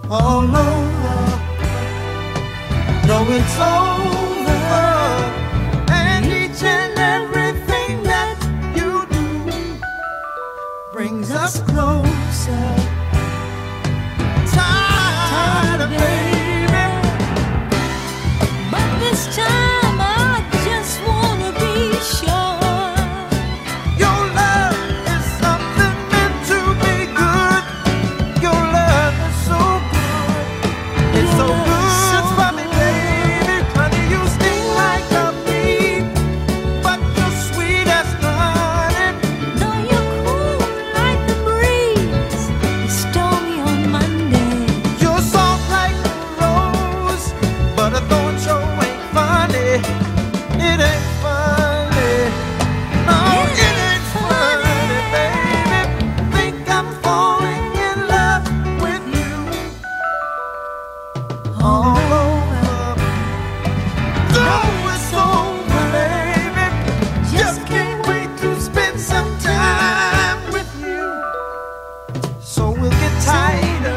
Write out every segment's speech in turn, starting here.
all over. No, it's over. And each and everything that you do brings us closer. Tired of baby, But this time I just wanna be sure. your love is something meant to be good. Your love is so good. It's so good for me, baby. Honey, you sting like a bee, but you're sweet as honey. No, you're cool like the breeze. You stole me on Monday. You're soft like a rose, but a thorn show ain't funny. It ain't funny. No, it ain't funny, baby. Think I'm falling in love with you all over. No, it's over, baby. Just can't wait to spend some time with you. So we'll get tighter.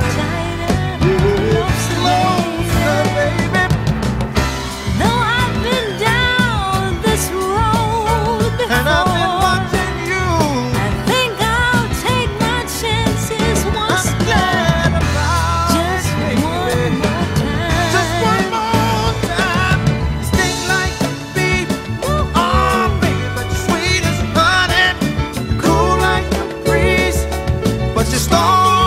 Closer, baby. Though I've been down this road And I've been before, watching you. I think I'll take my chances once I'm more. glad about Just it, baby. one more time. Just one more time. Sting like a bee. Oh, baby, but you're sweet as honey. Cool like a breeze, but you're strong